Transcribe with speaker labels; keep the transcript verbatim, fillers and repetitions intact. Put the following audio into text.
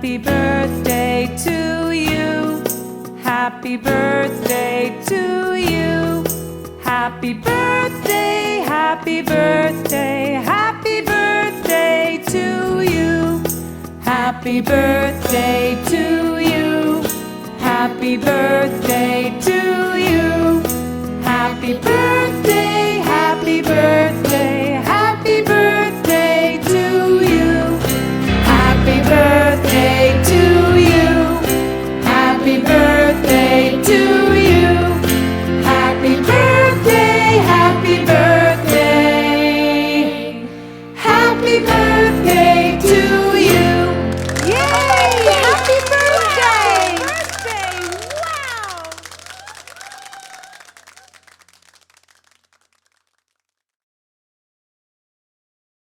Speaker 1: Happy birthday to you. Happy birthday to you. Happy birthday, happy birthday, happy birthday to you. Happy birthday to you. Happy birthday to you. Happy birthday.